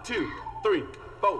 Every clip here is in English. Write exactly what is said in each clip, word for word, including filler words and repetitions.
two, three, four.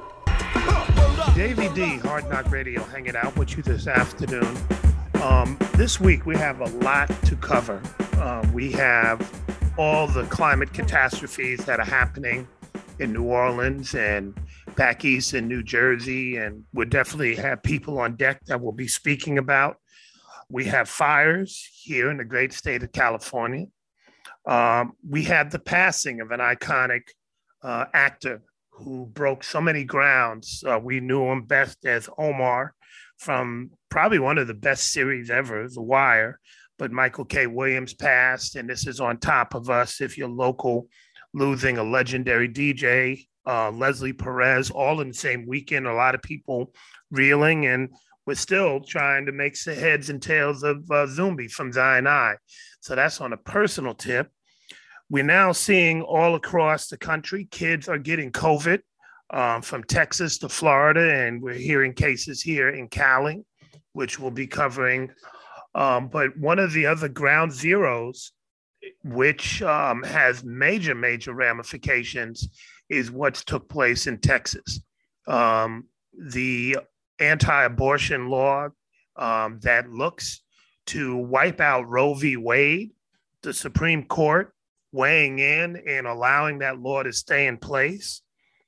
Davey D, Hard Knock Radio, hanging out with you this afternoon. Um, this week we have a lot to cover. Uh, we have all the climate catastrophes that are happening in New Orleans and back east in New Jersey, and we'll definitely have people on deck that we'll be speaking about. We have fires here in the great state of California. Um, we had the passing of an iconic uh, actor who broke so many grounds. Uh, we knew him best as Omar from probably one of the best series ever, The Wire, but Michael K. Williams passed, and this is on top of us if you're local, losing a legendary D J, uh, Leslie Perez, all in the same weekend. A lot of people reeling, and we're still trying to make the heads and tails of uh, Zumbi from Zion I. So that's on a personal tip. We're now seeing all across the country, kids are getting COVID um, from Texas to Florida, and we're hearing cases here in Cali, which we'll be covering. Um, but one of the other ground zeros, which um, has major, major ramifications, is what's took place in Texas. Um, the anti-abortion law um, that looks to wipe out Roe v. Wade, the Supreme Court weighing in and allowing that law to stay in place.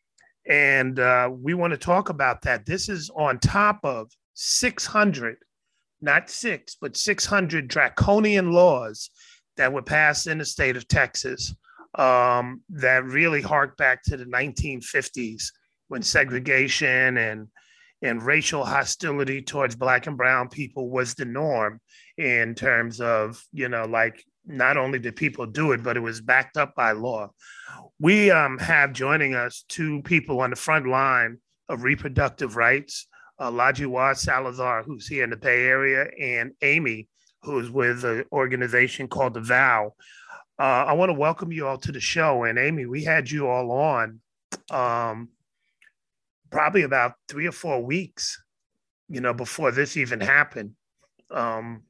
And uh, we want to talk about that. This is on top of six hundred, not six, but six hundred draconian laws that were passed in the state of Texas um, that really hark back to the nineteen fifties when segregation and, and racial hostility towards Black and brown people was the norm in terms of, you know, like, not only did people do it, but it was backed up by law. We um, have joining us two people on the front line of reproductive rights, uh, Lajiwa Salazar, who's here in the Bay Area, and Amy, who's with an organization called The Vow. Uh, I want to welcome you all to the show. And Amy, we had you all on um, probably about three or four weeks, you know, before this even happened. Um,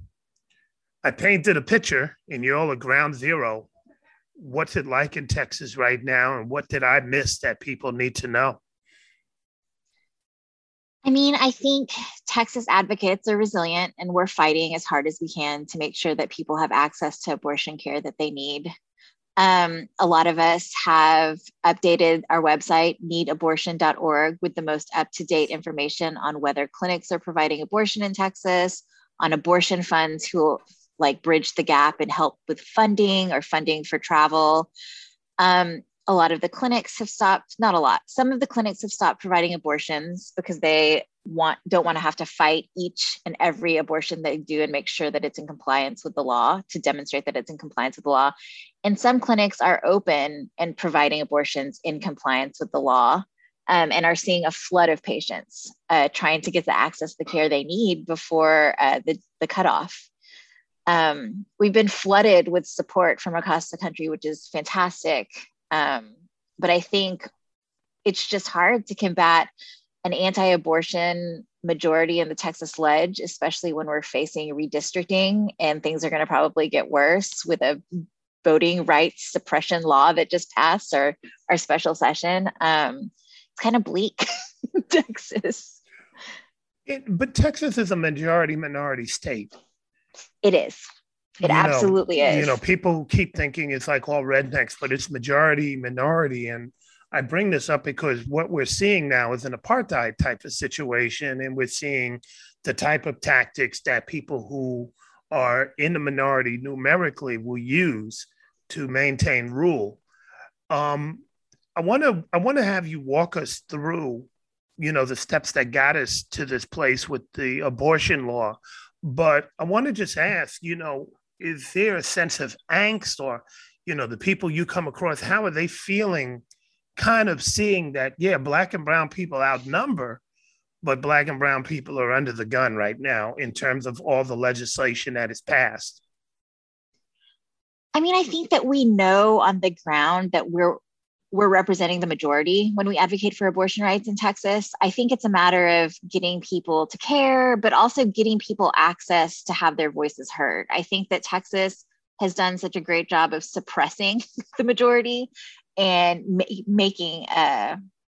I painted a picture, and you're all at ground zero. What's it like in Texas right now, and what did I miss that people need to know? I mean, I think Texas advocates are resilient, and we're fighting as hard as we can to make sure that people have access to abortion care that they need. Um, a lot of us have updated our website, need abortion dot org, with the most up-to-date information on whether clinics are providing abortion in Texas, on abortion funds who like bridge the gap and help with funding or funding for travel. Um, a lot of the clinics have stopped, not a lot, some of the clinics have stopped providing abortions because they want don't want to have to fight each and every abortion they do and make sure that it's in compliance with the law, to demonstrate that it's in compliance with the law. And some clinics are open and providing abortions in compliance with the law, um, and are seeing a flood of patients uh, trying to get the access to the care they need before uh, the, the cutoff. Um, we've been flooded with support from across the country, which is fantastic. Um, but I think it's just hard to combat an anti-abortion majority in the Texas Ledge, especially when we're facing redistricting and things are going to probably get worse with a voting rights suppression law that just passed our, our special session. Um, it's kind of bleak, Texas. It, but Texas is a majority minority state. It is. It you absolutely know, is. You know, people keep thinking it's like all rednecks, but it's majority minority. And I bring this up because what we're seeing now is an apartheid type of situation. And we're seeing the type of tactics that people who are in the minority numerically will use to maintain rule. Um, I want to I want to have you walk us through, you know, the steps that got us to this place with the abortion law. But I want to just ask, you know, is there a sense of angst, or, you know, the people you come across, how are they feeling kind of seeing that, yeah, Black and brown people outnumber, but Black and brown people are under the gun right now in terms of all the legislation that is passed? I mean, I think that we know on the ground that we're we're representing the majority when we advocate for abortion rights in Texas. I think it's a matter of getting people to care, but also getting people access to have their voices heard. I think that Texas has done such a great job of suppressing the majority and ma- making uh,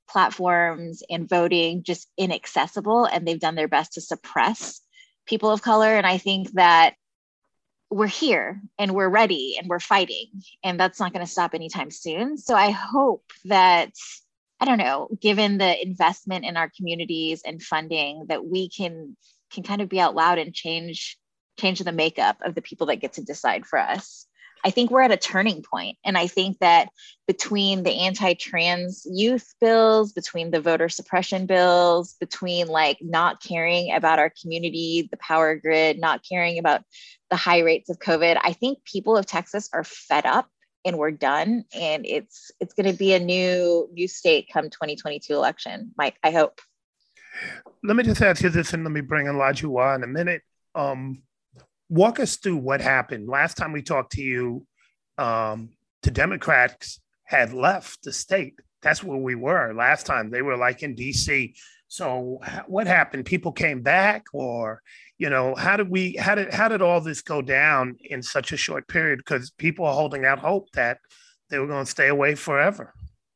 platforms and voting just inaccessible, and they've done their best to suppress people of color. And I think that we're here and we're ready and we're fighting, and that's not going to stop anytime soon. So I hope that, I don't know, given the investment in our communities and funding, that we can can kind of be out loud and change change the makeup of the people that get to decide for us. I think we're at a turning point. And I think that between the anti-trans youth bills, between the voter suppression bills, between like not caring about our community, the power grid, not caring about the high rates of COVID, I think people of Texas are fed up and we're done. And it's it's going to be a new new state come twenty twenty-two election, Mike, I hope. Let me just ask you this, and let me bring Olajuwon in a minute. Um, walk us through what happened. Last time we talked to you, um, the Democrats had left the state. That's where we were last time. They were like in D C. So what happened? People came back, or, you know, how did we, how did, how did all this go down in such a short period? Because people are holding out hope that they were going to stay away forever.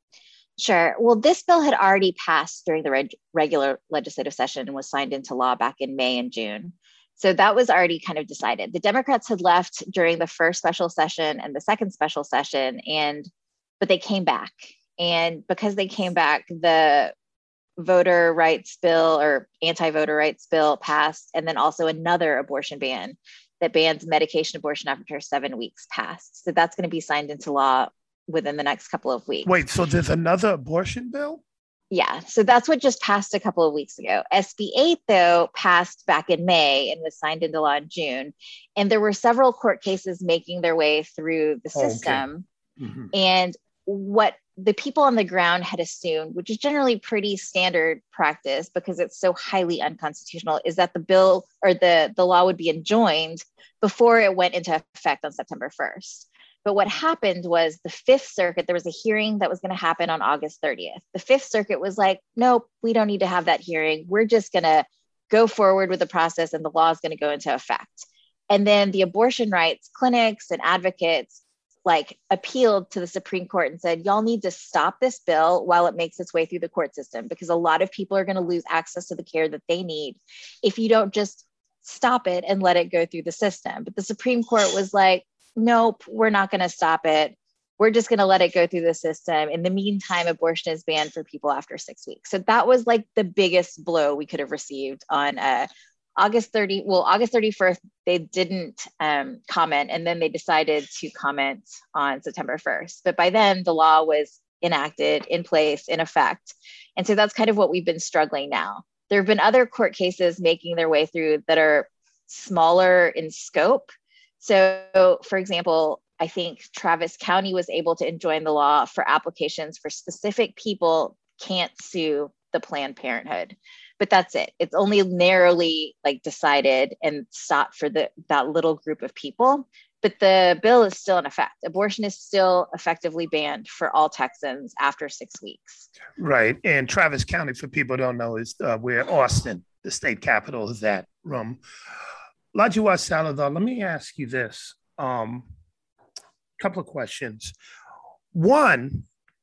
Sure. Well, this bill had already passed during the reg- regular legislative session and was signed into law back in May and June. So that was already kind of decided. The Democrats had left during the first special session and the second special session, and but they came back. And because they came back, the voter rights bill or anti-voter rights bill passed, and then also another abortion ban that bans medication abortion after seven weeks passed. So that's going to be signed into law within the next couple of weeks. Wait, so there's another abortion bill? Yeah, so that's what just passed a couple of weeks ago. S B eight, though, passed back in May and was signed into law in June. And there were several court cases making their way through the system. Okay. Mm-hmm. And what the people on the ground had assumed, which is generally pretty standard practice because it's so highly unconstitutional, is that the bill or the, the law would be enjoined before it went into effect on September first. But what happened was the Fifth Circuit, there was a hearing that was going to happen on August thirtieth. The Fifth Circuit was like, nope, we don't need to have that hearing. We're just going to go forward with the process and the law is going to go into effect. And then the abortion rights clinics and advocates like appealed to the Supreme Court and said, y'all need to stop this bill while it makes its way through the court system, because a lot of people are going to lose access to the care that they need if you don't just stop it and let it go through the system. But the Supreme Court was like, nope, we're not going to stop it. We're just going to let it go through the system. In the meantime, abortion is banned for people after six weeks. So that was like the biggest blow we could have received on uh, August thirtieth. Well, August thirty-first, they didn't um, comment, and then they decided to comment on September first. But by then, the law was enacted, in place, in effect. And so that's kind of what we've been struggling now. There have been other court cases making their way through that are smaller in scope. So, for example, I think Travis County was able to enjoin the law for applications for specific people can't sue the Planned Parenthood. But that's it. It's only narrowly like decided and stopped for the that little group of people. But the bill is still in effect. Abortion is still effectively banned for all Texans after six weeks. Right. And Travis County, for people who don't know, is uh, where Austin, the state capital, is at. Um, Olajuwon Salazar, let me ask you this. A um, couple of questions. One,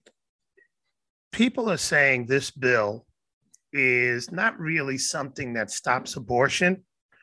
people are saying this bill is not really something that stops abortion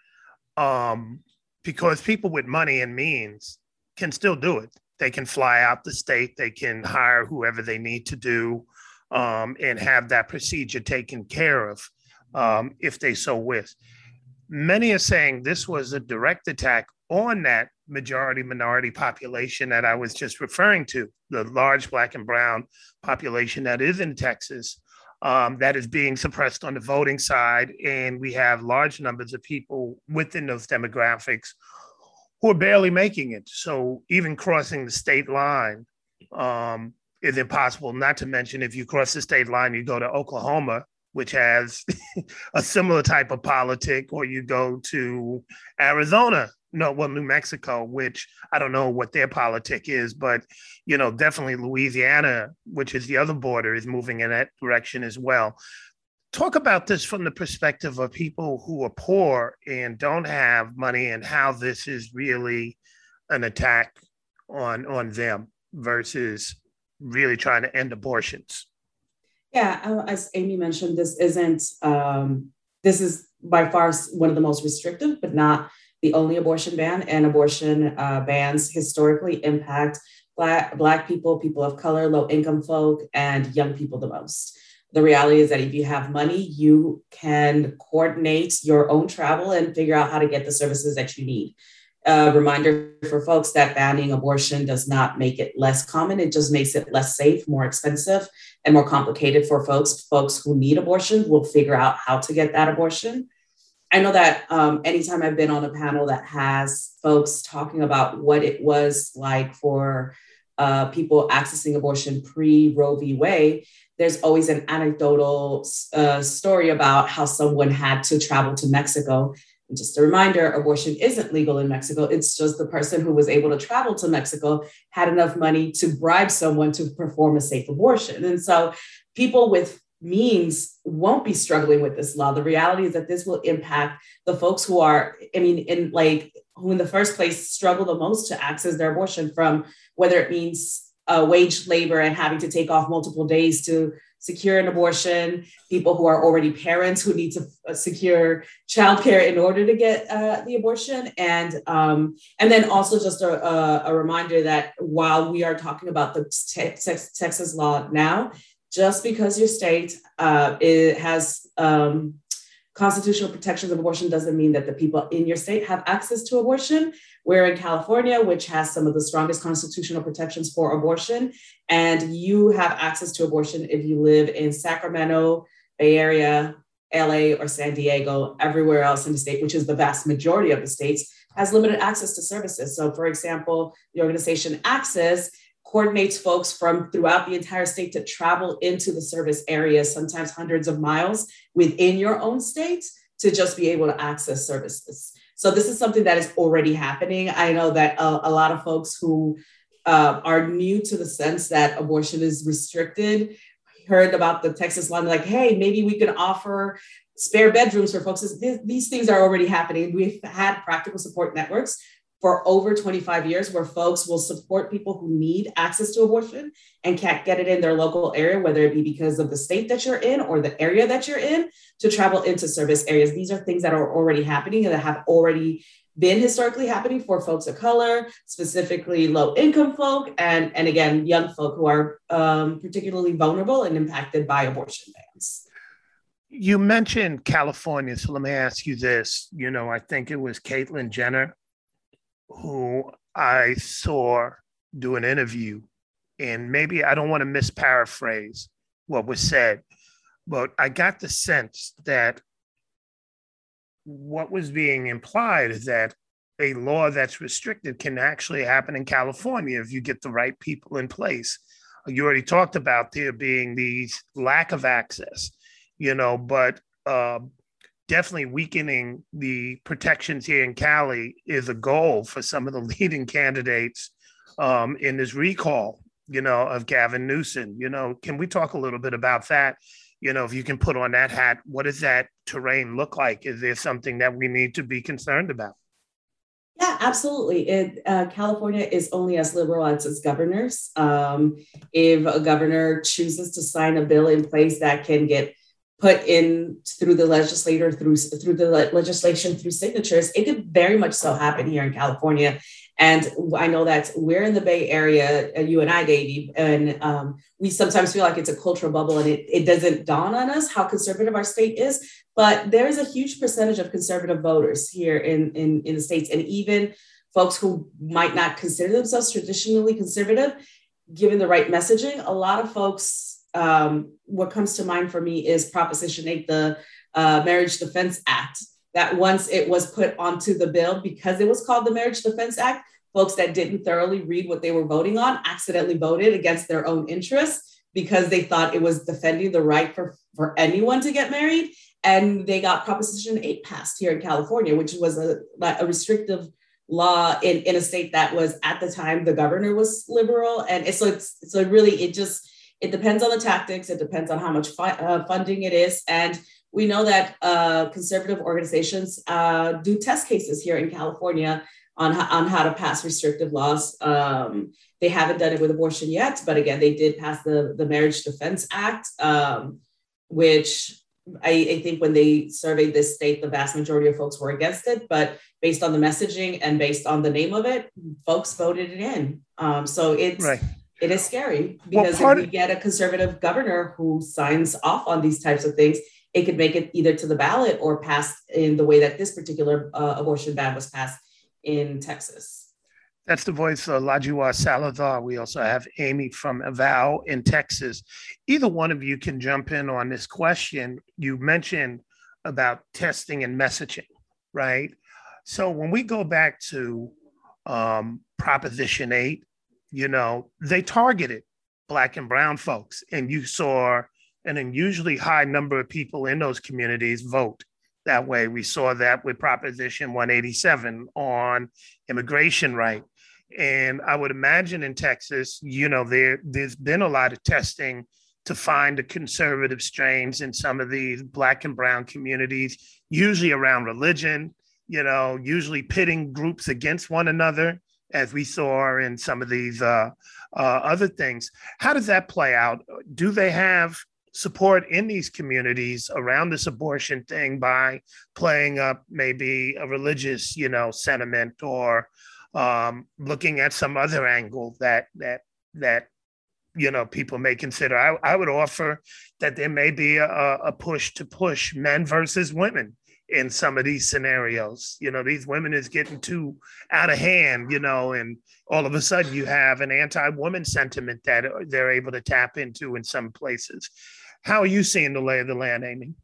um, because people with money and means can still do it. They can fly out the state, they can hire whoever they need to do um, and have that procedure taken care of um, if they so wish. Many are saying this was a direct attack on that majority minority population that I was just referring to, the large Black and brown population that is in Texas, um, that is being suppressed on the voting side. And we have large numbers of people within those demographics who are barely making it. So even crossing the state line um, is impossible. Not to mention, if you cross the state line, you go to Oklahoma, which has a similar type of politic, or you go to Arizona, no, well, New Mexico, which I don't know what their politic is, but, you know, definitely Louisiana, which is the other border, is moving in that direction as well. Talk about this from the perspective of people who are poor and don't have money, and how this is really an attack on, on them versus really trying to end abortions. Yeah, uh, as Amy mentioned, this isn't, um, this is by far one of the most restrictive, but not the only abortion ban. And abortion uh, bans historically impact Black, Black people, people of color, low income folk, and young people the most. The reality is that if you have money, you can coordinate your own travel and figure out how to get the services that you need. A uh, reminder for folks that banning abortion does not make it less common. It just makes it less safe, more expensive, and more complicated for folks. Folks who need abortion will figure out how to get that abortion. I know that um, anytime I've been on a panel that has folks talking about what it was like for uh, people accessing abortion pre-Roe v. Wade, there's always an anecdotal uh, story about how someone had to travel to Mexico. And just a reminder, abortion isn't legal in Mexico. It's just the person who was able to travel to Mexico had enough money to bribe someone to perform a safe abortion. And so people with means won't be struggling with this law. The reality is that this will impact the folks who are, I mean, in like, who in the first place struggle the most to access their abortion, from whether it means uh, wage labor and having to take off multiple days to secure an abortion, people who are already parents who need to uh, secure childcare in order to get uh, the abortion. And, um, and then also just a, a, a reminder that while we are talking about the te- te- Texas law now, just because your state uh, it has um, constitutional protections of abortion doesn't mean that the people in your state have access to abortion. We're in California, which has some of the strongest constitutional protections for abortion, and you have access to abortion if you live in Sacramento, Bay Area, L A, or San Diego. Everywhere else in the state, which is the vast majority of the states, has limited access to services. So for example, the organization Access coordinates folks from throughout the entire state to travel into the service areas, sometimes hundreds of miles within your own state, to just be able to access services. So this is something that is already happening. I know that a, a lot of folks who uh, are new to the sense that abortion is restricted heard about the Texas law and like, hey, maybe we can offer spare bedrooms for folks. These, these things are already happening. We've had practical support networks for over twenty-five years where folks will support people who need access to abortion and can't get it in their local area, whether it be because of the state that you're in or the area that you're in, to travel into service areas. These are things that are already happening and that have already been historically happening for folks of color, specifically low income folk, and, and again, young folk who are um, particularly vulnerable and impacted by abortion bans. You mentioned California, so let me ask you this. You know, I think it was Caitlyn Jenner who I saw do an interview, and maybe I don't want to misparaphrase what was said, but I got the sense that what was being implied is that a law that's restricted can actually happen in California if you get the right people in place. You already talked about there being the lack of access, you know, but uh, definitely weakening the protections here in Cali is a goal for some of the leading candidates um, in this recall, you know, of Gavin Newsom. You know, can we talk a little bit about that? You know, if you can put on that hat, what does that terrain look like? Is there something that we need to be concerned about? Yeah, absolutely. It, uh, California is only as liberal as its governors. Um, if a governor chooses to sign a bill in place that can get put in through the legislator, through through the legislation, through signatures, it could very much so happen here in California. And I know that we're in the Bay Area, you and I, Davey, and um, we sometimes feel like it's a cultural bubble and it, it doesn't dawn on us how conservative our state is. But there is a huge percentage of conservative voters here in, in, in the States. And even folks who might not consider themselves traditionally conservative, given the right messaging, a lot of folks, um, what comes to mind for me is Proposition eight, the uh, Marriage Defense Act, that once it was put onto the bill, because it was called the Marriage Defense Act, folks that didn't thoroughly read what they were voting on accidentally voted against their own interests because they thought it was defending the right for, for anyone to get married. And they got Proposition eight passed here in California, which was a, a restrictive law in, in a state that was, at the time, the governor was liberal. And so it's so really, it just, it depends on the tactics. It depends on how much fi- uh, funding it is. And we know that uh, conservative organizations uh, do test cases here in California on, on how to pass restrictive laws. Um, They haven't done it with abortion yet, but again, they did pass the, the Marriage Defense Act, um, which I, I think when they surveyed this state, the vast majority of folks were against it, but based on the messaging and based on the name of it, folks voted it in. Um, so it's, right. It is scary because well, if we get a conservative governor who signs off on these types of things, it could make it either to the ballot or pass in the way that this particular uh, abortion ban was passed in Texas. That's the voice of Lajua Salazar. We also have Amy from Avow in Texas. Either one of you can jump in on this question. You mentioned about testing and messaging, right? So when we go back to um, Proposition eight, you know, they targeted Black and brown folks, and you saw an unusually high number of people in those communities vote that way. We saw that with Proposition one eighty-seven on immigration right. And I would imagine in Texas, you know, there, there's been a lot of testing to find the conservative strains in some of these Black and brown communities, usually around religion, you know, usually pitting groups against one another, as we saw in some of these uh, uh, other things. How does that play out? Do they have support in these communities around this abortion thing by playing up maybe a religious, you know, sentiment or um, looking at some other angle that that that you know people may consider? I, I would offer that there may be a, a push to push men versus women in some of these scenarios. You know, these women is getting too out of hand, you know, and all of a sudden you have an anti-woman sentiment that they're able to tap into in some places. How are you seeing the lay of the land, Amy?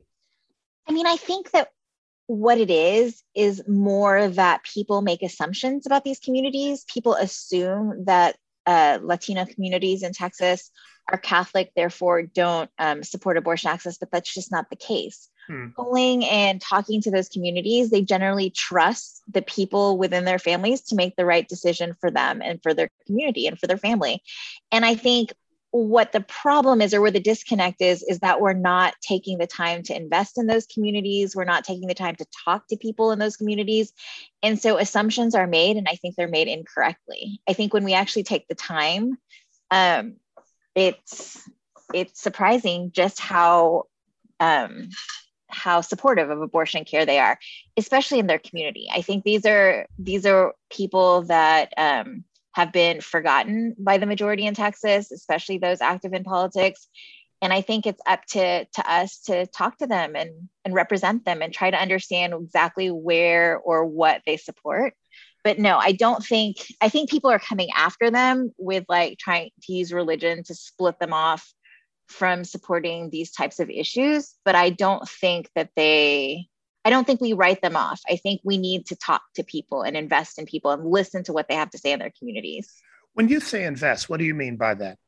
I mean, I think that what it is, is more that people make assumptions about these communities. People assume that uh, Latino communities in Texas are Catholic, therefore don't um, support abortion access, but that's just not the case. Hmm. Polling and talking to those communities, they generally trust the people within their families to make the right decision for them and for their community and for their family. And I think what the problem is, or where the disconnect is, is that we're not taking the time to invest in those communities. We're not taking the time to talk to people in those communities. And so assumptions are made, and I think they're made incorrectly. I think when we actually take the time, um, it's it's surprising just how um, how supportive of abortion care they are, especially in their community. I think these are these are people that um, have been forgotten by the majority in Texas, especially those active in politics. And I think it's up to, to us to talk to them and, and represent them and try to understand exactly where or what they support. But no, I don't think, I think people are coming after them with like trying to use religion to split them off from supporting these types of issues. But I don't think that they, I don't think we write them off. I think we need to talk to people and invest in people and listen to what they have to say in their communities. When you say invest, what do you mean by that?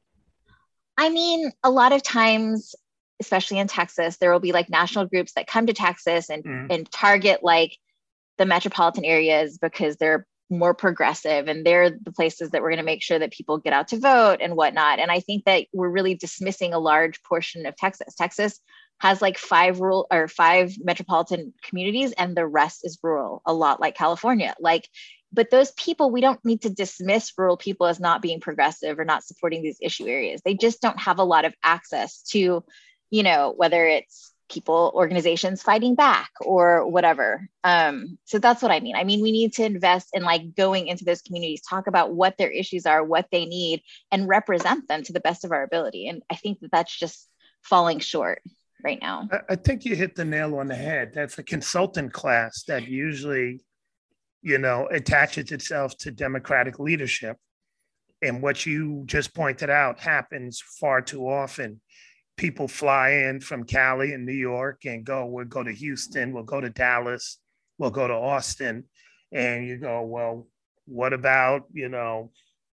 I mean, a lot of times, especially in Texas, there will be like national groups that come to Texas and, mm. and target like the metropolitan areas because they're more progressive and they're the places that we're going to make sure that people get out to vote and whatnot. And I think that we're really dismissing a large portion of Texas. Texas has like five rural or five metropolitan communities and the rest is rural, a lot like California. Like, but those people, we don't need to dismiss rural people as not being progressive or not supporting these issue areas. They just don't have a lot of access to, you know, whether it's people, organizations fighting back or whatever. Um, so that's what I mean. I mean, we need to invest in like going into those communities, talk about what their issues are, what they need, and represent them to the best of our ability. And I think that that's just falling short right now. I think you hit the nail on the head. That's a consultant class that usually, you know, attaches itself to Democratic leadership. And what you just pointed out happens far too often. People fly in from Cali and New York and go, we'll go to Houston, we'll go to Dallas, we'll go to Austin. And you go, well, what about, you know,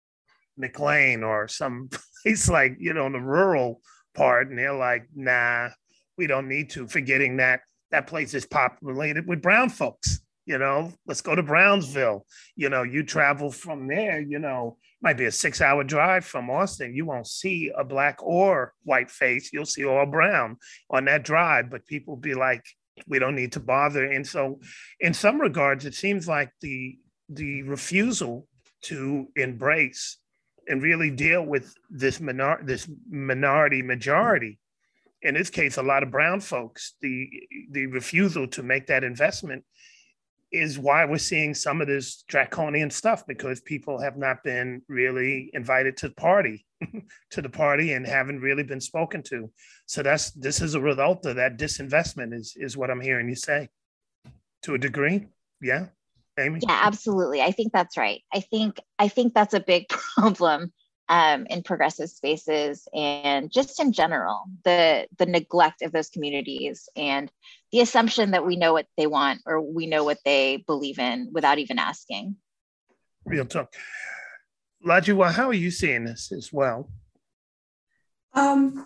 McLean or some place like, you know, in the rural part? And they're like, nah, we don't need to, forgetting that that place is populated with brown folks. You know, let's go to Brownsville. You know, you travel from there, you know, might be a six hour drive from Austin. You won't see a black or white face. You'll see all brown on that drive, but people be like, we don't need to bother. And so in some regards, it seems like the, the refusal to embrace and really deal with this minor this minority majority. In this case, a lot of brown folks, the the refusal to make that investment is why we're seeing some of this draconian stuff, because people have not been really invited to the party, to the party and haven't really been spoken to. So that's this is a result of that disinvestment is, is what I'm hearing you say to a degree. Yeah, Amy? Yeah, absolutely. I think that's right. I think, I think that's a big problem um, in progressive spaces and just in general, the, the neglect of those communities and the assumption that we know what they want or we know what they believe in without even asking. Real talk. Lajuwa, how are you seeing this as well? Um,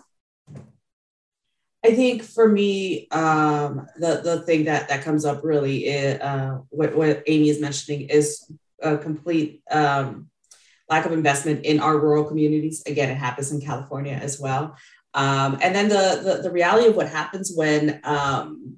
I think for me, um, the, the thing that, that comes up really, is, uh, what, what Amy is mentioning is a complete um, lack of investment in our rural communities. Again, it happens in California as well. Um, and then the, the, the reality of what happens when um,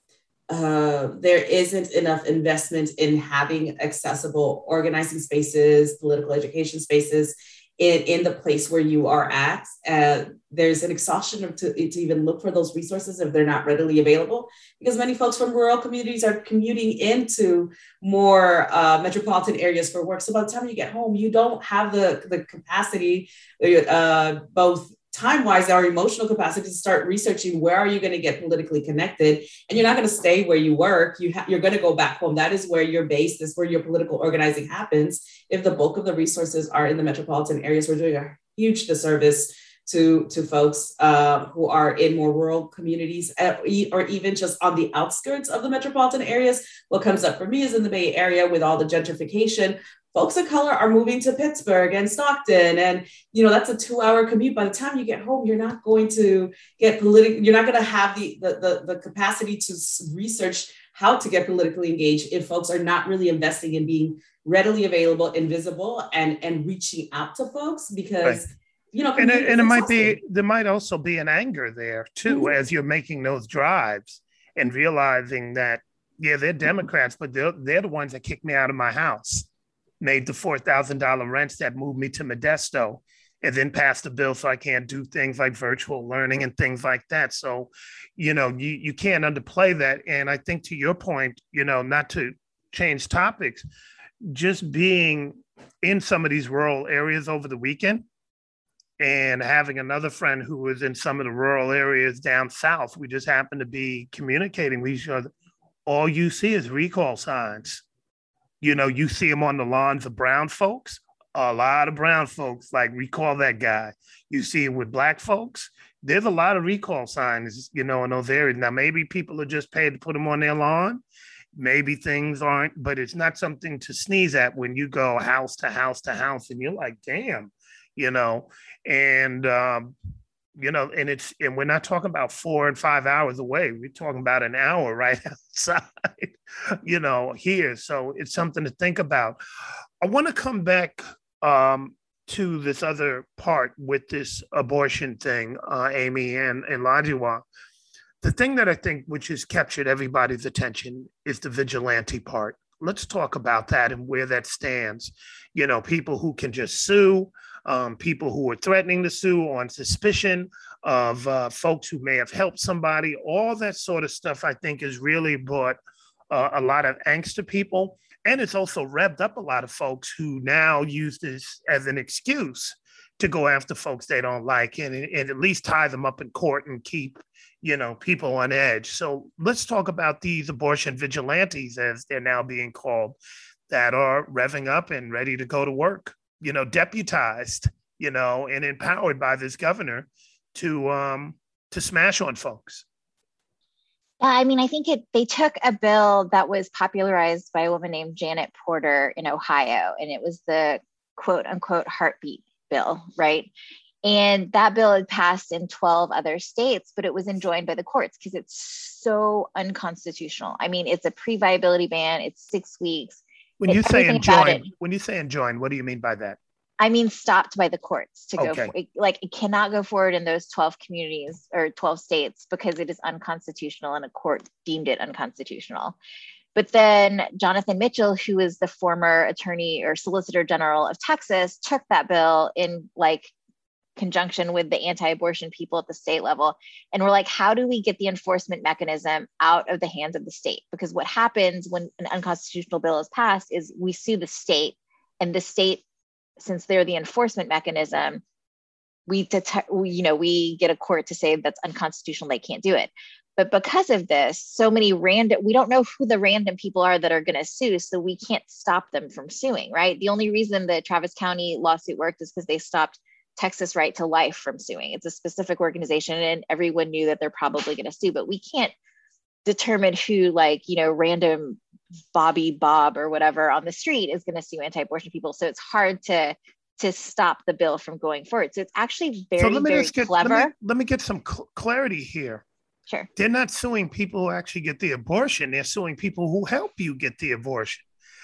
uh, there isn't enough investment in having accessible organizing spaces, political education spaces in, in the place where you are at. Uh, there's an exhaustion of to, to even look for those resources if they're not readily available, because many folks from rural communities are commuting into more uh, metropolitan areas for work. So by the time you get home, you don't have the, the capacity, uh, both time-wise or emotional capacity to start researching where are you going to get politically connected. And you're not going to stay where you work. You ha- you're going to go back home. That is where your base, this is where your political organizing happens. If the bulk of the resources are in the metropolitan areas, we're doing a huge disservice to, to folks uh, who are in more rural communities uh, or even just on the outskirts of the metropolitan areas. What comes up for me is in the Bay Area with all the gentrification, folks of color are moving to Pittsburgh and Stockton. And, you know, that's a two hour commute. By the time you get home, you're not going to get political, you're not going to have the, the, the, the capacity to research how to get politically engaged if folks are not really investing in being readily available, invisible, and, and reaching out to folks because, right. you know, and it, and it might be, there might also be an anger there too, mm-hmm. as you're making those drives and realizing that, yeah, they're Democrats, but they're, they're the ones that kicked me out of my house. Made the four thousand dollars rents that moved me to Modesto, and then passed the bill so I can't do things like virtual learning and things like that. So, you know, you, you can't underplay that. And I think to your point, you know, not to change topics, just being in some of these rural areas over the weekend and having another friend who was in some of the rural areas down south, we just happened to be communicating with each other. All you see is recall signs. You know, you see them on the lawns of brown folks, a lot of brown folks, like recall that guy. You see it with black folks. There's a lot of recall signs, you know, in those areas. Now, maybe people are just paid to put them on their lawn. Maybe things aren't, but it's not something to sneeze at when you go house to house to house and you're like, damn, you know, and, um, you know, and it's, and we're not talking about four and five hours away. We're talking about an hour right outside, you know, here. So it's something to think about. I want to come back um, to this other part with this abortion thing, uh, Amy and, and Lajuwa. The thing that I think which has captured everybody's attention is the vigilante part. Let's talk about that and where that stands. You know, people who can just sue, Um, people who are threatening to sue on suspicion of uh, folks who may have helped somebody, all that sort of stuff, I think, has really brought uh, a lot of angst to people. And it's also revved up a lot of folks who now use this as an excuse to go after folks they don't like and, and at least tie them up in court and keep, you know, people on edge. So let's talk about these abortion vigilantes, as they're now being called, that are revving up and ready to go to work. You know, deputized, you know, and empowered by this governor to um, to smash on folks. Yeah, I mean, I think it. They took a bill that was popularized by a woman named Janet Porter in Ohio, and it was the quote unquote heartbeat bill, right? And that bill had passed in twelve other states, but it was enjoined by the courts because it's so unconstitutional. I mean, it's a pre-viability ban. It's six weeks. When you say enjoin, when you say enjoin, what do you mean by that? I mean, stopped by the courts to go okay. for, like it cannot go forward in those twelve communities or twelve states because it is unconstitutional and a court deemed it unconstitutional. But then Jonathan Mitchell, who is the former attorney or solicitor general of Texas, took that bill in like conjunction with the anti-abortion people at the state level. And we're like, how do we get the enforcement mechanism out of the hands of the state? Because what happens when an unconstitutional bill is passed is we sue the state, and the state, since they're the enforcement mechanism, we, det- we you know, we get a court to say that's unconstitutional, they can't do it. But because of this, so many random, we don't know who the random people are that are going to sue, so we can't stop them from suing, right? The only reason the Travis County lawsuit worked is because they stopped Texas Right to Life from suing. It's a specific organization, and everyone knew that they're probably going to sue, but we can't determine who, like, you know, random Bobby Bob or whatever on the street is going to sue anti-abortion people. So it's hard to to stop the bill from going forward. So it's actually very, so let me very get, clever. Let me, let me get some cl- clarity here. Sure. They're not suing people who actually get the abortion. They're suing people who help you get the abortion.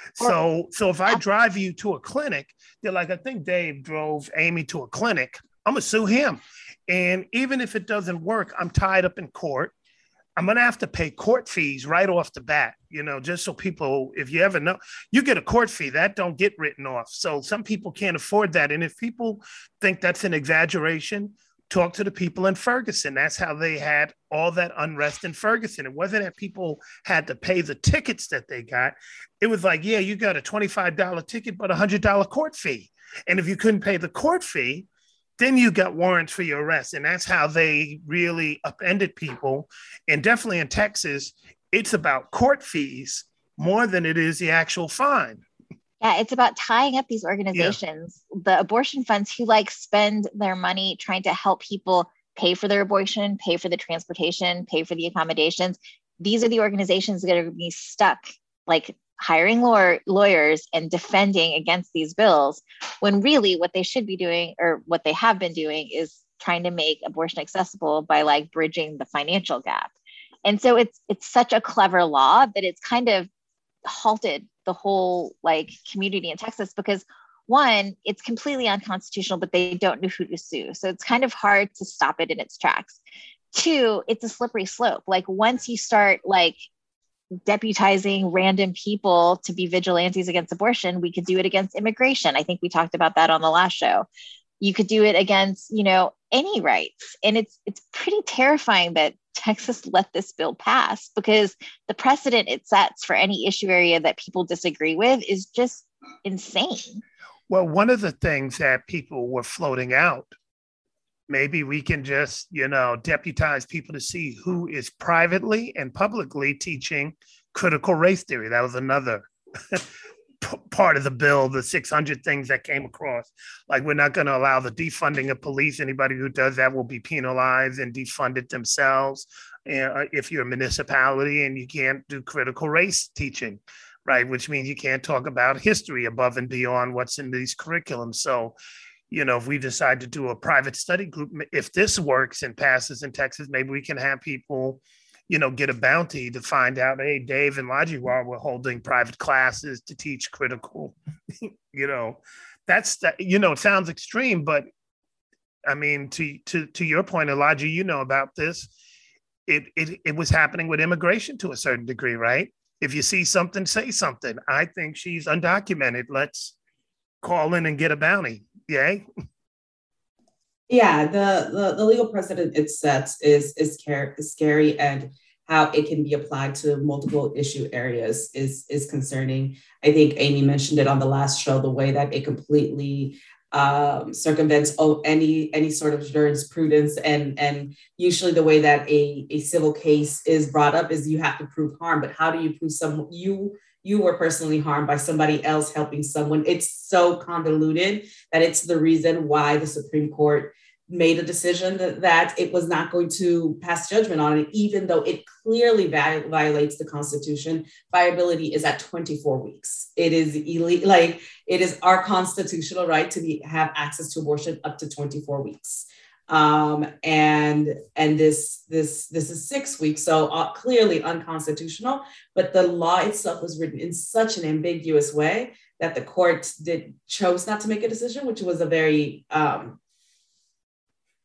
So, so if I drive you to a clinic, they're like, I think Dave drove Amy to a clinic. I'm gonna sue him. And even if it doesn't work, I'm tied up in court. I'm gonna have to pay court fees right off the bat, you know, just so people, if you ever know, you get a court fee, that don't get written off. So some people can't afford that. And if people think that's an exaggeration, talk to the people in Ferguson. That's how they had all that unrest in Ferguson. It wasn't that people had to pay the tickets that they got. It was like, yeah, you got a twenty-five dollars ticket, but a one hundred dollars court fee. And if you couldn't pay the court fee, then you got warrants for your arrest. And that's how they really upended people. And definitely in Texas, it's about court fees more than it is the actual fine. Yeah, it's about tying up these organizations, yeah. The abortion funds who like spend their money trying to help people pay for their abortion, pay for the transportation, pay for the accommodations. These are the organizations that are going to be stuck, like hiring law- lawyers and defending against these bills, when really what they should be doing, or what they have been doing, is trying to make abortion accessible by like bridging the financial gap. And so it's it's such a clever law that it's kind of halted the whole like community in Texas, because one, it's completely unconstitutional, but they don't know who to sue. So it's kind of hard to stop it in its tracks. Two, it's a slippery slope. Like once you start like deputizing random people to be vigilantes against abortion, we could do it against immigration. I think we talked about that on the last show. You could do it against, you know, any rights. And it's it's pretty terrifying that Texas let this bill pass, because the precedent it sets for any issue area that people disagree with is just insane. Well, one of the things that people were floating out, maybe we can just, you know, deputize people to see who is privately and publicly teaching critical race theory. That was another part of the bill, the six hundred things that came across. Like, we're not going to allow the defunding of police. Anybody who does that will be penalized and defunded themselves. Uh, if you're a municipality and you can't do critical race teaching, right? Which means you can't talk about history above and beyond what's in these curriculums. So, you know, if we decide to do a private study group, if this works and passes in Texas, maybe we can have people, you know, get a bounty to find out, hey, Dave and Lajiwar were holding private classes to teach critical, you know, that's, that, you know, it sounds extreme, but I mean, to, to, to your point, Elijah, you know about this, it, it, it was happening with immigration to a certain degree, right? If you see something, say something. I think she's undocumented. Let's call in and get a bounty. Yay. Yeah, the, the, the legal precedent it sets is, is, scary, is scary, and how it can be applied to multiple issue areas is, is concerning. I think Amy mentioned it on the last show, the way that it completely um, circumvents oh, any, any sort of jurisprudence. And, and usually the way that a, a civil case is brought up is you have to prove harm, but how do you prove some, you you were personally harmed by somebody else helping someone? It's so convoluted that it's the reason why the Supreme Court made a decision that, that it was not going to pass judgment on it, even though it clearly vi- violates the Constitution. Viability is at twenty-four weeks. It is ille- like it is our constitutional right to be have access to abortion up to twenty-four weeks. Um, and and this this this is six weeks, so uh, clearly unconstitutional. But the law itself was written in such an ambiguous way that the court did chose not to make a decision, which was a very um,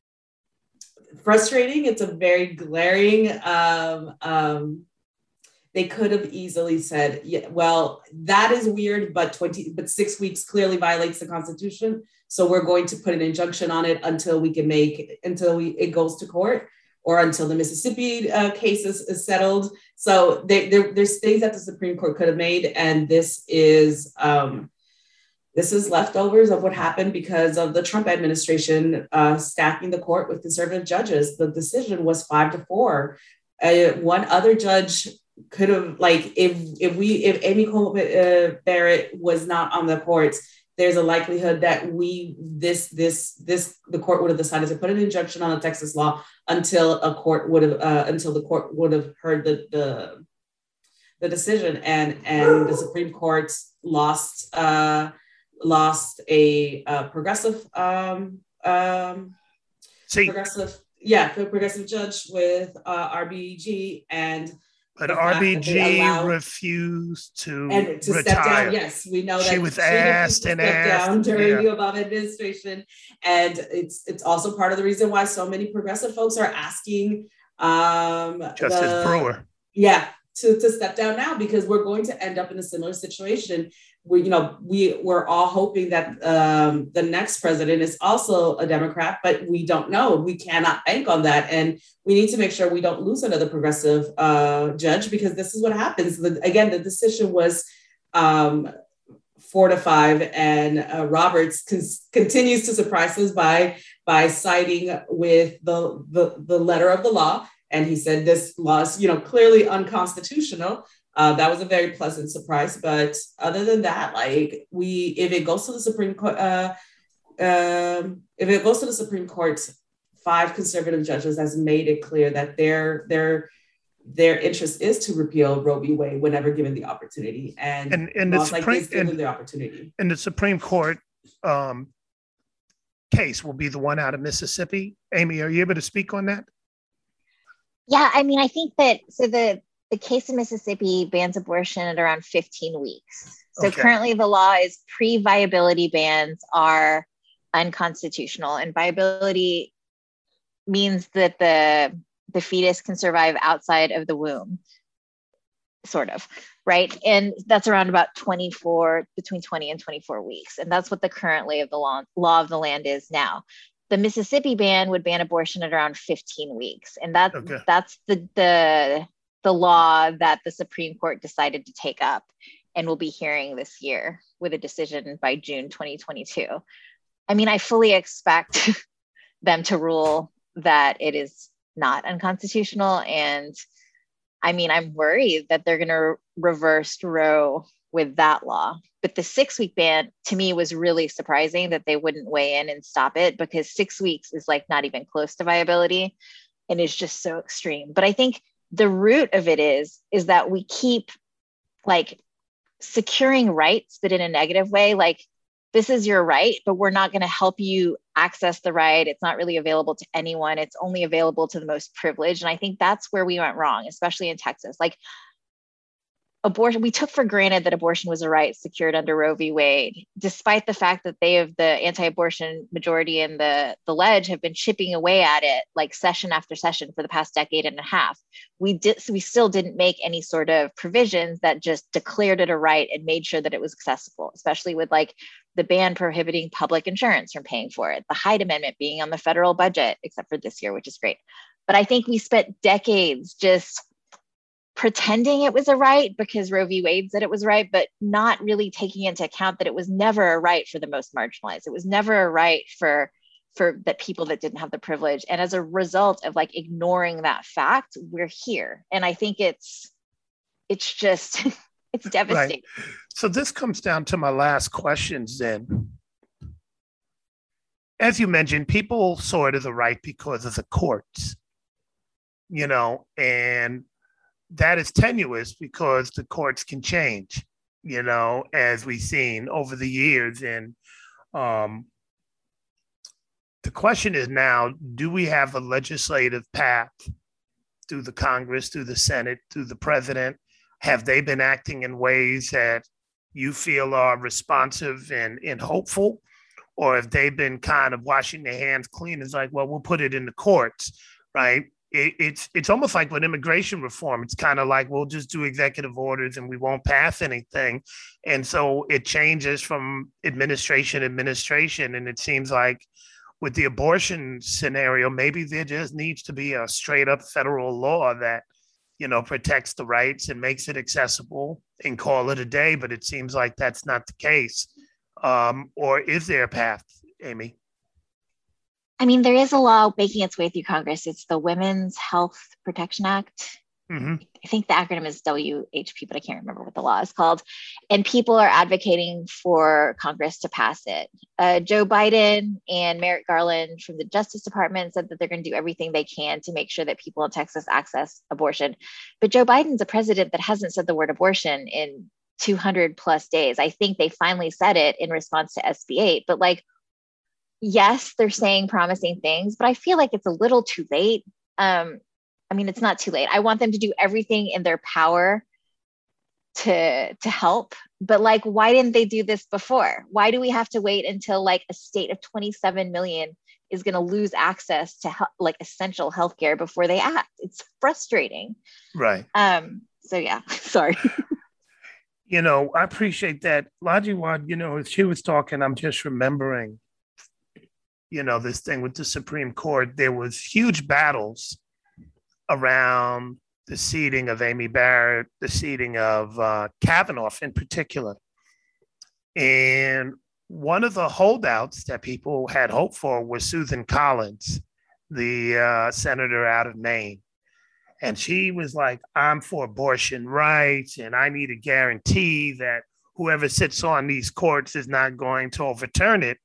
frustrating. It's a very glaring um, um, they could have easily said, yeah, well, that is weird, but twenty, but six weeks clearly violates the Constitution. So we're going to put an injunction on it until we can make, until we, it goes to court, or until the Mississippi uh, case is, is settled. So they, there's things that the Supreme Court could have made. And this is, um, this is leftovers of what happened because of the Trump administration uh, stacking the court with conservative judges. The decision was five to four. Uh, one other judge could have, like, if if we if Amy Coney uh, Barrett was not on the courts, there's a likelihood that we this this this the court would have decided to put an injunction on the Texas law until a court would have uh, until the court would have heard the the the decision, and and the Supreme Court lost uh, lost a uh, progressive um, um, See, progressive yeah the progressive judge with uh, R B G, and but R B G refused to, and to retire. Step down. Yes, we know that she was she asked and step asked down during yeah. the Obama administration, and it's it's also part of the reason why so many progressive folks are asking um, Justice the, Brewer, yeah, to to step down now, because we're going to end up in a similar situation. We, you know, we we're all hoping that um, the next president is also a Democrat, but we don't know. We cannot bank on that, and we need to make sure we don't lose another progressive uh, judge, because this is what happens. The, again, the decision was um, four to five, and uh, Roberts con- continues to surprise us by by siding with the, the the letter of the law, and he said this law is, you know, clearly unconstitutional. Uh, that was a very pleasant surprise. But other than that, like we, if it goes to the Supreme Court, uh, um, if it goes to the Supreme Court, five conservative judges has made it clear that their their their interest is to repeal Roe v. Wade whenever given the opportunity, and, and, and the Supreme, like this give and, them the opportunity. And the Supreme Court um, case will be the one out of Mississippi. Amy, are you able to speak on that? Yeah, I mean, I think that so the. The case in Mississippi bans abortion at around fifteen weeks. So okay. Currently the law is pre-viability bans are unconstitutional, and viability means that the, the fetus can survive outside of the womb, sort of, right? And that's around about twenty-four, between twenty and twenty-four weeks. And that's what the current lay of the law, law of the land is now. The Mississippi ban would ban abortion at around fifteen weeks. And that, okay. that's the, the, the law that the Supreme Court decided to take up and will be hearing this year with a decision by June twenty twenty-two. I mean, I fully expect them to rule that it is not unconstitutional. And I mean, I'm worried that they're going to reverse Roe with that law. But the six week ban to me was really surprising that they wouldn't weigh in and stop it, because six weeks is like not even close to viability and is just so extreme. But I think the root of it is, is that we keep like securing rights, but in a negative way. Like, this is your right, but we're not going to help you access the right. It's not really available to anyone. It's only available to the most privileged. And I think that's where we went wrong, especially in Texas. Like, abortion, we took for granted that abortion was a right secured under Roe v. Wade, despite the fact that they have the anti-abortion majority in the, the ledge have been chipping away at it like session after session for the past decade and a half. We did, so we still didn't make any sort of provisions that just declared it a right and made sure that it was accessible, especially with like the ban prohibiting public insurance from paying for it, the Hyde Amendment being on the federal budget, except for this year, which is great. But I think we spent decades just pretending it was a right because Roe v. Wade said it was right, but not really taking into account that it was never a right for the most marginalized. It was never a right for, for the people that didn't have the privilege. And as a result of like ignoring that fact, we're here. And I think it's, it's just, it's devastating. Right. So this comes down to my last questions then. As you mentioned, people saw it as a right because of the courts, you know, and that is tenuous because the courts can change, you know, as we've seen over the years. And um, the question is now, do we have a legislative path through the Congress, through the Senate, through the president? Have they been acting in ways that you feel are responsive and, and hopeful? Or have they been kind of washing their hands clean? It's like, well, we'll put it in the courts, right? it, it's it's almost like with immigration reform. It's kind of like we'll just do executive orders and we won't pass anything. And so it changes from administration to administration. And it seems like with the abortion scenario, maybe there just needs to be a straight up federal law that, you know, protects the rights and makes it accessible and call it a day. But it seems like that's not the case. Um, or is there a path, Amy? I mean, there is a law making its way through Congress. It's the Women's Health Protection Act. Mm-hmm. I think the acronym is W H P, but I can't remember what the law is called. And people are advocating for Congress to pass it. Uh, Joe Biden and Merrick Garland from the Justice Department said that they're going to do everything they can to make sure that people in Texas access abortion. But Joe Biden's a president that hasn't said the word abortion in two hundred plus days. I think they finally said it in response to S B eight, but like, yes, they're saying promising things, but I feel like it's a little too late. Um, I mean, it's not too late. I want them to do everything in their power to, to help. But like, why didn't they do this before? Why do we have to wait until like a state of twenty-seven million is going to lose access to he- like essential healthcare before they act? It's frustrating. Right. Um. So yeah, sorry. You know, I appreciate that. Lajiwad, you know, as she was talking, I'm just remembering, you know, this thing with the Supreme Court. There was huge battles around the seating of Amy Barrett, the seating of uh, Kavanaugh in particular. And one of the holdouts that people had hoped for was Susan Collins, the uh, senator out of Maine. And she was like, I'm for abortion rights, and I need a guarantee that whoever sits on these courts is not going to overturn it.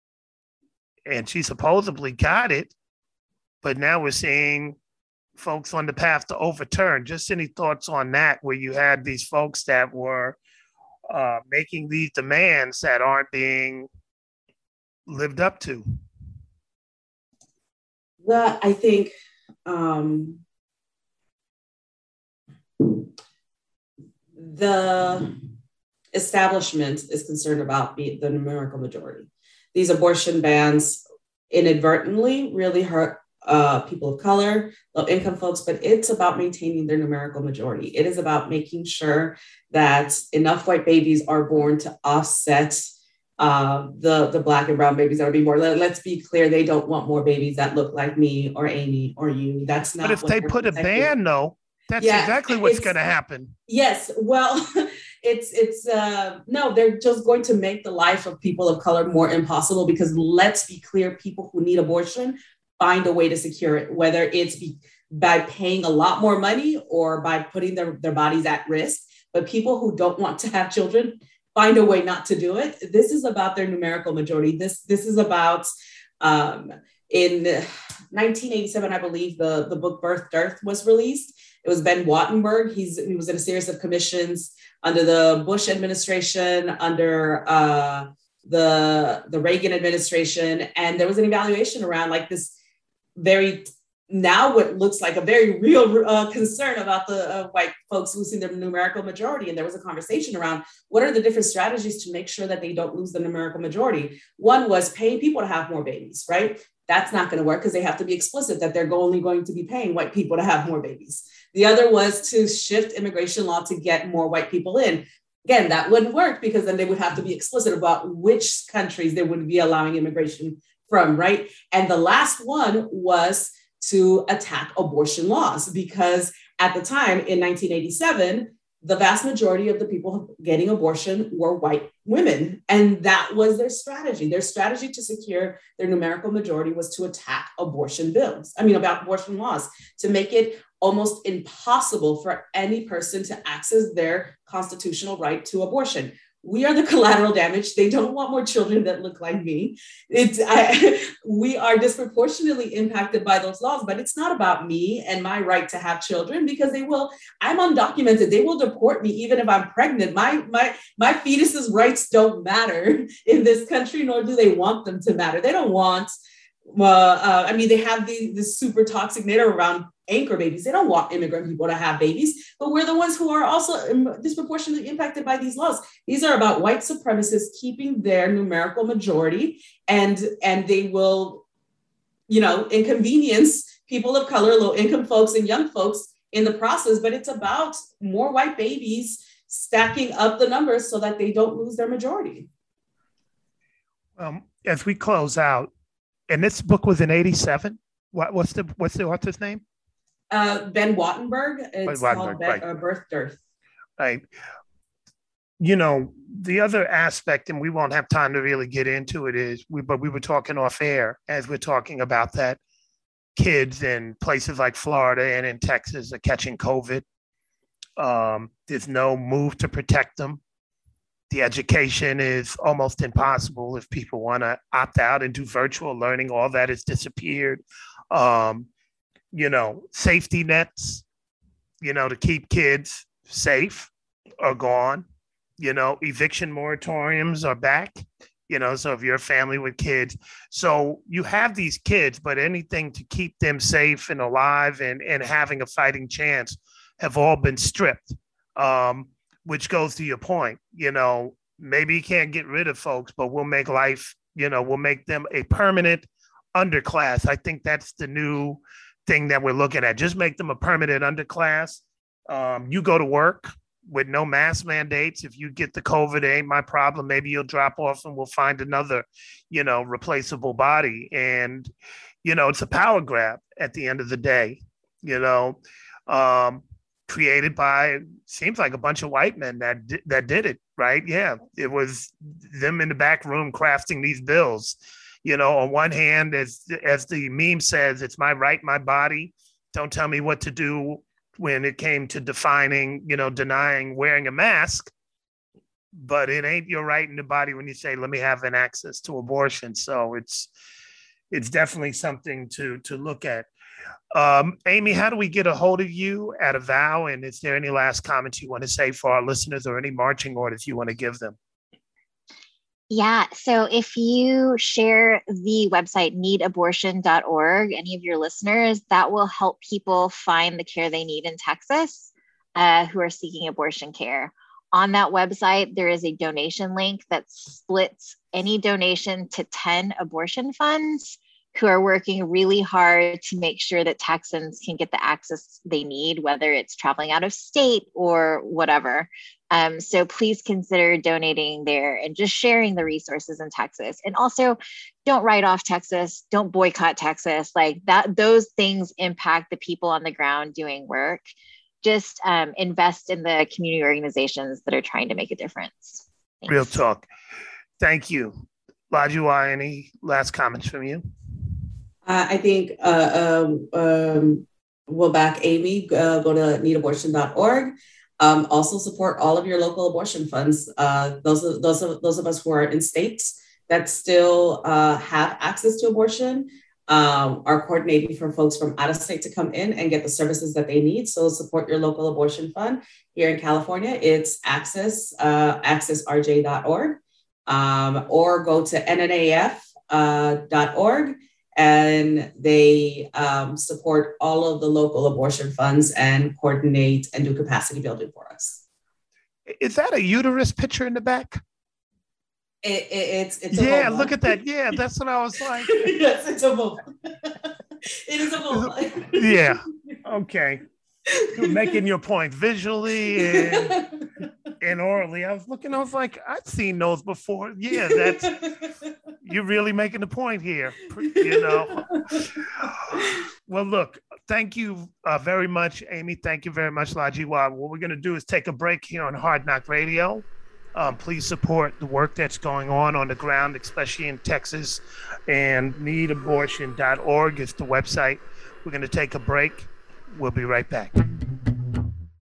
And she supposedly got it, but now we're seeing folks on the path to overturn. Just any thoughts on that, where you had these folks that were uh, making these demands that aren't being lived up to? Well, I think um, the establishment is concerned about the, the numerical majority. These abortion bans inadvertently really hurt uh, people of color, low-income folks, but it's about maintaining their numerical majority. It is about making sure that enough white babies are born to offset uh, the, the Black and brown babies that are being born. Let, let's be clear, they don't want more babies that look like me or Amy or you. That's not. But if they put protecting. a ban, though, that's yeah, exactly what's going to happen. Yes, well, it's, it's uh, no, they're just going to make the life of people of color more impossible, because let's be clear, people who need abortion find a way to secure it, whether it's be, by paying a lot more money or by putting their, their bodies at risk. But people who don't want to have children find a way not to do it. This is about their numerical majority. This, this is about, um, in nineteen eighty-seven, I believe the, the book Birth Dearth was released. It was Ben Wattenberg. He's, he was in a series of commissions under the Bush administration, under uh, the, the Reagan administration. And there was an evaluation around like this very, now what looks like a very real uh, concern about the uh, white folks losing their numerical majority. And there was a conversation around what are the different strategies to make sure that they don't lose the numerical majority. One was paying people to have more babies, right? That's not going to work because they have to be explicit that they're only going to be paying white people to have more babies. The other was to shift immigration law to get more white people in. Again, that wouldn't work because then they would have to be explicit about which countries they would be allowing immigration from, right? And the last one was to attack abortion laws, because at the time in nineteen eighty-seven, the vast majority of the people getting abortion were white women. And that was their strategy. Their strategy to secure their numerical majority was to attack abortion bills. I mean, about abortion laws, to make it almost impossible for any person to access their constitutional right to abortion. We are the collateral damage. They don't want more children that look like me. It's, I, we are disproportionately impacted by those laws, but it's not about me and my right to have children, because they will, I'm undocumented. They will deport me even if I'm pregnant. My, my, my fetus's rights don't matter in this country, nor do they want them to matter. They don't want, uh, uh, I mean, they have the, the super toxic narrative around anchor babies. They don't want immigrant people to have babies, but we're the ones who are also disproportionately impacted by these laws. These are about white supremacists keeping their numerical majority, and, and they will, you know, inconvenience people of color, low income folks, and young folks in the process, but it's about more white babies stacking up the numbers so that they don't lose their majority. Um, as we close out, and this book was in eighty-seven. What, what's the what's the author's name? Uh, Ben Wattenberg. It's Wattenberg, called ben, right. uh, Birth Dearth. Right. You know, the other aspect, and we won't have time to really get into it, is we but we were talking off air as we're talking about that kids in places like Florida and in Texas are catching COVID. Um, there's no move to protect them. The education is almost impossible if people want to opt out and do virtual learning. All that has disappeared. Um, you know, safety nets, you know, to keep kids safe are gone. You know, eviction moratoriums are back. You know, so if you're a family with kids, so you have these kids, but anything to keep them safe and alive and, and having a fighting chance have all been stripped. Um, which goes to your point, you know, maybe you can't get rid of folks, but we'll make life, you know, we'll make them a permanent underclass. I think that's the new thing that we're looking at. Just make them a permanent underclass. Um, you go to work with no mask mandates. If you get the COVID, it ain't my problem. Maybe you'll drop off and we'll find another, you know, replaceable body. And, you know, it's a power grab at the end of the day, you know. Um, created by, seems like a bunch of white men that that did it, right? Yeah, it was them in the back room crafting these bills. You know, on one hand, as as the meme says, it's my right, my body. Don't tell me what to do when it came to defining, you know, denying wearing a mask. But it ain't your right in the body when you say, let me have an access to abortion. So it's it's definitely something to to look at. Um, Amy, how do we get a hold of you at Avow? And is there any last comments you want to say for our listeners or any marching orders you want to give them? Yeah, so if you share the website need abortion dot org, any of your listeners, that will help people find the care they need in Texas uh, who are seeking abortion care. On that website, there is a donation link that splits any donation to ten abortion funds who are working really hard to make sure that Texans can get the access they need, whether it's traveling out of state or whatever. Um, so please consider donating there and just sharing the resources in Texas. And also don't write off Texas, don't boycott Texas. Like that, those things impact the people on the ground doing work. Just um, invest in the community organizations that are trying to make a difference. Thanks. Real talk. Thank you. Lajua, any last comments from you? Uh, I think uh, um, um, we'll back Amy, uh, go to need abortion dot org. Um, also support all of your local abortion funds. Uh, those, of, those, of, those of us who are in states that still uh, have access to abortion um, are coordinating for folks from out of state to come in and get the services that they need. So support your local abortion fund. Here in California, it's access, uh, access r j dot org, um, or go to N N A F dot org. And they um, support all of the local abortion funds and coordinate and do capacity building for us. Is that a uterus picture in the back? It, it, it's it's yeah. a Look at that. Yeah, that's what I was like. Yes, it's a vulva. It is a vulva. Yeah. Okay. You're making your point visually and, and orally. I was looking. I was like, I've seen those before. Yeah, that's. You're really making the point here, you know. Well, look, thank you uh, very much, Amy. Thank you very much, Lajiwa. What we're going to do is take a break here on Hard Knock Radio. Um, please support the work that's going on on the ground, especially in Texas. And need abortion dot org is the website. We're going to take a break. We'll be right back.